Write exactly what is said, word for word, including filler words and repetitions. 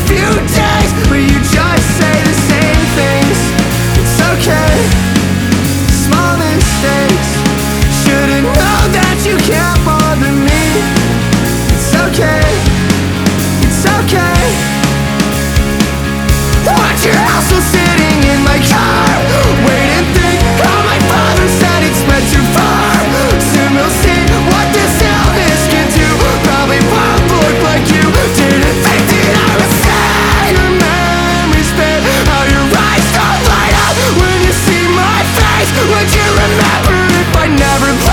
few days where you just say the same things. It's okay, small mistakes. Should've known that you can't bother me. It's okay, it's okay. Watch your house while sitting in my car. Wait and think how my father said it's spread too far. Soon we'll see what this illness can do. Probably won't look like you. Didn't think that I would say your memories fade. How your eyes don't light up when you see my face. Would you remember if I never